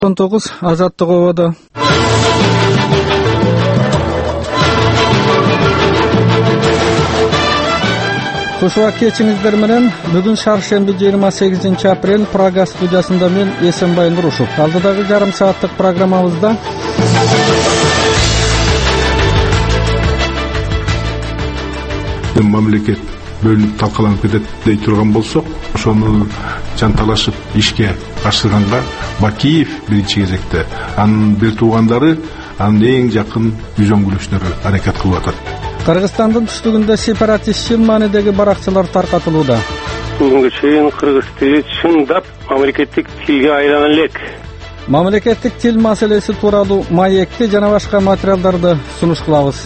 19 Азаттык ободо. Кушуак кечиңиздер менен бүгүн шаршемби 28 апрель Прага студиясында мен Эсенбай Нурушев. Алдыдагы жарым сааттык программабызда мамлекет бөлүнүп талкаланып кетет дей турган болсок, ошону жанталашып ишке ашырганга Бакиев биринчи кезекте, анын бир туугандары, анын эң жакын үзөңгүлөштөрү аракет кылып атат. Кыргызстандын түштүгүндө сепаратист чын маанидеги баракчалар таркатылууда. Бүгүнкү чейин кыргыз тили чындап мамлекеттик тилге айлана элек. Мамлекеттик тил маселеси тууралуу маекти жана башка материалдарды сунуш кылабыз.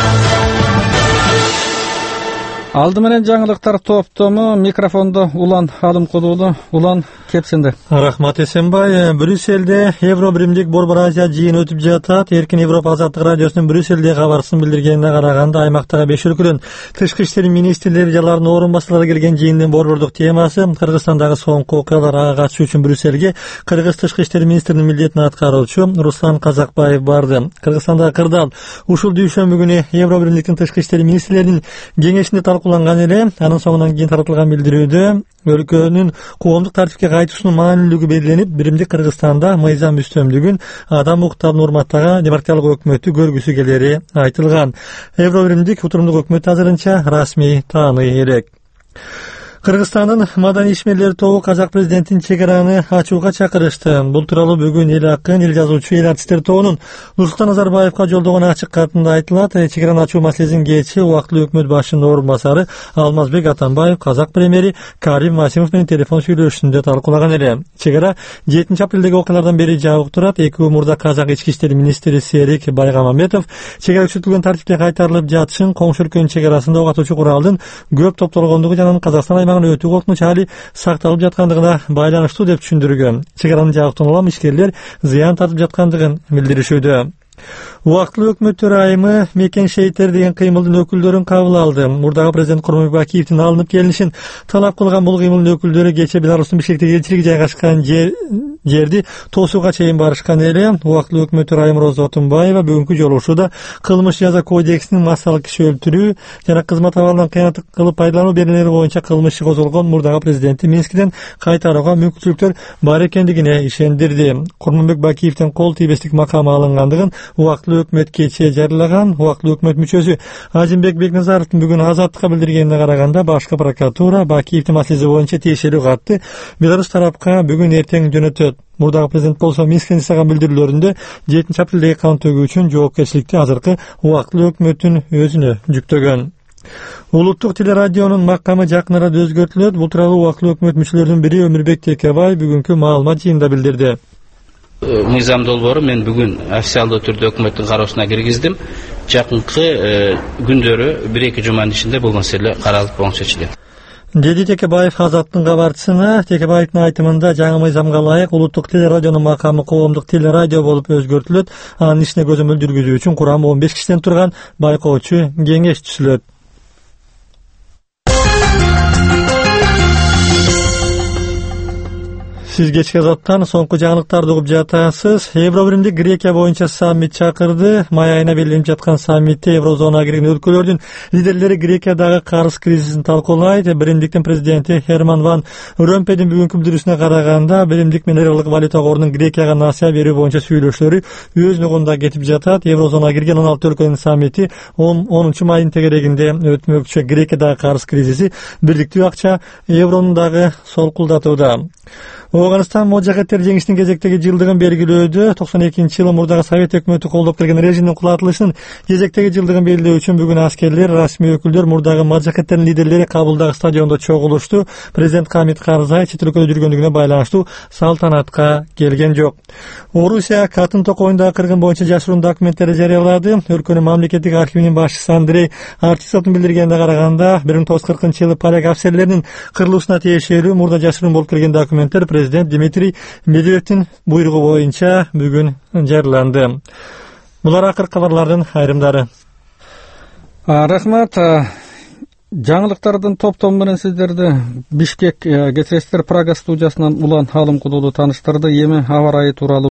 Алды менен жаңылыктар топтому, микрофондо Улан Алымкулуулу. Улан, кепсинде. Рахмат Эсенбай. Брюсселде Евробиримдик Борбор Азия жыйыны өтүп жатат. Эркин Европа азаттык радиосунун Брюсселде кабарсын билдиргенине караганда, аймактагы 5 өлкөдөн тышкы иштер министрлери жаларынын орун басчылары келген жыйындын борбордук темасы Кыргызстандагы соңку окуяларга катышуу үчүн Брюссельге Кыргыз тышкы иштер министринин милдетин аткаруучу Руслан Казакбаев барды. Кыргызстандагы кырдаал ушул дүйшөмбү күнү Евробиримдиктин тышкы иштер министрлеринин кеңешинде талкууланган эле. Анын соңунан кийин таратылган билдирүүдө өлкөнүн коомдук тартипке кайтуусунун маанилүүлүгү белгиленип, биримдик Кыргызстанда мыйзам үстөмдүгүн, адам укуктарын урматтаган демократиялык өкмөттү көргүсү келери айтылган. Евробиримдик утурумдук өкмөт азырынча расмий тааный элек. Кыргызстандын маданий ишмерлери тобу казак президентин чек араны ачууга чакырышты. Бул тууралуу бүгүн эл акын, эл жазуучу, эл артисттер тобунун Нурсултан Назарбаевга жолдогон ачык катында айтылат. Чек араны ачуу маселесин кечээ убактылуу өкмөт башчынын орун басары Алмазбек Атамбаев казак премьери Карим Масимов менен телефон сүйлөшүүндө талкуулаган эле. Чек ара 7 апрелдеги окуялардан бери жабык турат. Экөө мурда казак ички иштер министри Серик Байгамамбетов чек ара күчөтүлгөн тартипте кайтарылып жатышын, коңшу өлкөнүн чек арасында ок атуучу куралдын көп топтолгондугу жана Казакстан аймагына өтүү коркунуч хали сакталып жаткандыгына байланыштуу деп түшүндүргөн. Чек аранын жабыктан улам ишкерлер зыян тартып жаткандыгын билдиришүүдө. Убактылуу өкмөттөр айымы мекен шейиттер деген кыймылдын өкүлдөрүн кабыл алды. Мурдагы президент Курманбек Бакиевдин алынып келишин талап кылган бул кыймылдын өкүлдөрү кечээ Беларустун Бишкектеги элчилиги жайгашкан жерди тосууга чейин барышкан эле. Убактылуу өкмөттөр айым Роза Отунбаева бүгүнкү жолугушууда кылмыш жаза кодексинин массалык киши өлтүрүү жана кызмат абалынан кыянат кылып пайдалануу беренелери боюнча кылмыш иши козголгон мурдагы президентти Минскиден кайтарууга мүмкүнчүлүктөр бар экендигине ишендирди. Курманбек Бакиевдин кол тийбестик макамы алынгандыгын убактылуу өкмөт кечээ жарыялаган. Убактылуу өкмөт мүчөсү Азимбек Бекназаровдун бүгүн азаттыкка билдиргенине караганда, башкы прокуратура Бакиевдин маселеси боюнча тиешелүү катты Беларусь тарапка бүгүн эртең жөнөтөт. Мурдагы президент болсо Минсктен жасаган билдирүүлөрүндө 7 апрелдеги канун төгүү үчүн жоопкерчиликти азыркы убактылуу өкмөттүн өзүнө жүктөгөн. Улуттук телерадионун макамы жакын арада өзгөртүлөт. Бул тууралуу убактылуу өкмөт мүчөлөрүнүн бири Өмүрбек Текебай бүгүнкү маалымат жыйынында билдирди. Мыйзам долбоору мен бүгүн официалдуу түрдө өкмөттүн кароосуна киргиздим. Жакынкы күндөрү 1-2 жуманын ичинде бул маселе каралып оң чечилет. Деди Текебаев азаттын кабарчысына. Текебаевдин айтымында жаңы мыйзамга ылайык улуттук телерадионун макамы коомдук телерадио болуп өзгөртүлөт. Анын ишине көзөмөл жүргүзүү үчүн курамы 15 кишиден турган байкоочу кеңеш түзүлөт. Сиз кечки азаттан соңку жаңылыктарды угуп жатасыз. Евробиримдик Грекия боюнча саммит чакырды. Май айына белгиленип жаткан саммитте еврозонага кирген өлкөлөрдүн лидерлери Грекиядагы карыз кризисин талкуулайт. Биримдиктин президенти Херман Ван Ромпейдин бүгүнкү билдирүүсүнө караганда, Биримдик менен Европалык валюта корунун Грекияга насыя берүү боюнча сүйлөшүүлөрү өз нугунда кетип жатат. Еврозонага кирген 16 өлкөнүн саммити 10 майдын тегерегинде өтмөкчү. Грекиядагы карыз кризиси бирдиктүү акча евронун дагы солкулдатууда. Оганстан можакеттер жеңиштин кезектеги жылдыгын белгилөөдө 92-жылы мурдагы Совет өкмөтү колдоп келген режимдин кулатылышынын кезектеги жылдыгын белгилөө үчүн бүгүн аскерлер, расмий өкүлдөр, мурдагы можакеттердин лидерлери Кабулдагы стадиондо чогулушту. Президент Хамид Карзай чет өлкөдө жүргөндүгүнө байланыштуу салтанатка келген жок. Орусия Катын токойундагы кыргын боюнча жашыруун документтери жарыялады. Өлкөнүн мамлекеттик архивинин башчысы Андрей Артисовдун билдиргенине караганда, 1940-жылы поляк офицерлеринин кырылуусуна тиешелүү мурда жашыруун болуп келген документтер президент Дмитрий Медведевдин буйругу боюнча бүгүн жарыяланды. Булар акыркы кабарлардын айрымдары. Рахмат. Жаңылыктардын топтому менен сиздерди Бишкек ГТС Прага студиясынан Улан Алымкулуулу тааныштырды. Эми аба ырайы тууралуу